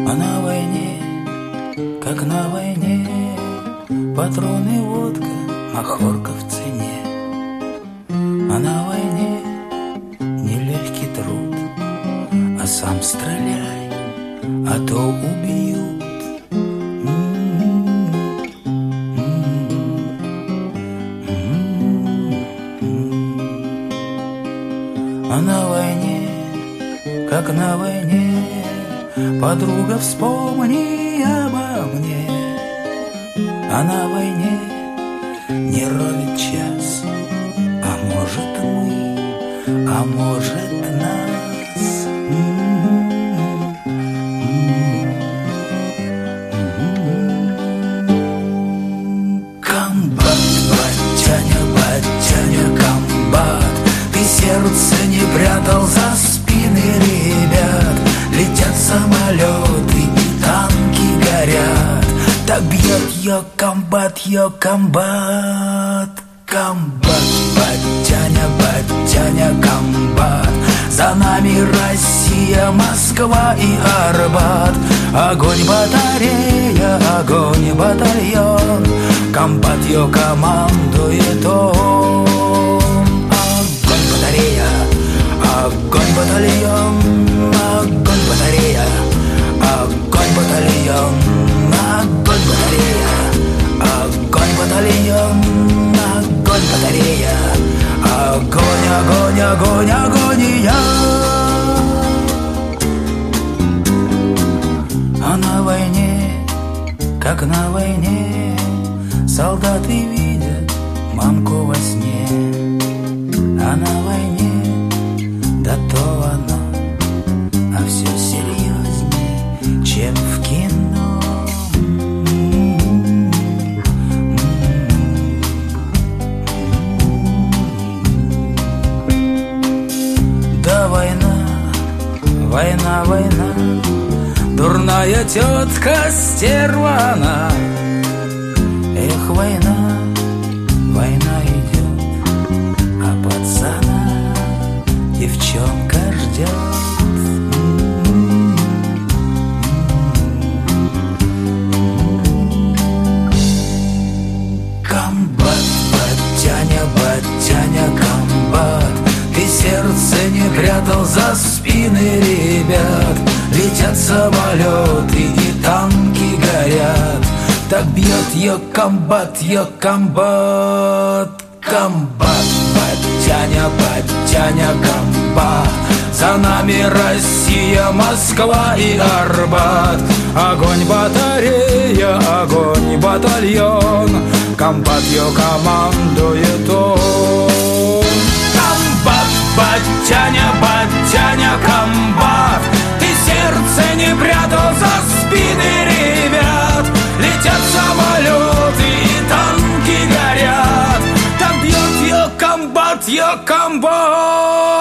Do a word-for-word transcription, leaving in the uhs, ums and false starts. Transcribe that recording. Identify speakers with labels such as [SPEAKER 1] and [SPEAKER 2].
[SPEAKER 1] А на войне, как на войне, патроны, водка, махорка в цене. А на войне нелегкий труд, а сам стреляй, а то убьют. А на войне, как на войне, подруга, вспомни обо мне. А на войне не ровен час, а может мы, а может нас. Комбат, батяня, батяня, комбат, ты сердце не прятал за спины ребят. Летят самолеты и танки горят. Так бьет ее комбат, ее комбат. Комбат, батяня, батяня, комбат. За нами Россия, Москва и Арбат. Огонь батарея, огонь батальон. Комбат ее командует он. Огонь батарея, огонь батальон. Огонь батарея, огонь батальон. Огонь батарея, огонь батальон. Огонь батарея, огонь, огонь, огонь, агония. А на войне, как на войне, солдаты видят мамку во сне. А на войне, да то оно, а все серьезней, чем в кино. Да война, война, война, дурная тетка стерва она. Эх, война, война идет, а пацана девчонка ждет. Комбат, батяня, батяня, комбат, ты сердце не прятал за спины ребят. Летят самолеты и танки горят. Так бьет ее комбат, ее комбат. Комбат, батяня, батяня, комбат. За нами Россия, Москва и Арбат. Огонь батарея, огонь батальон. Комбат ее командует он. Комбат, батяня, батяня, комбат, ты сердце не прятал за спины ребят. Летят самолеты и танки горят. Так бьет ее комбат, ее комбат.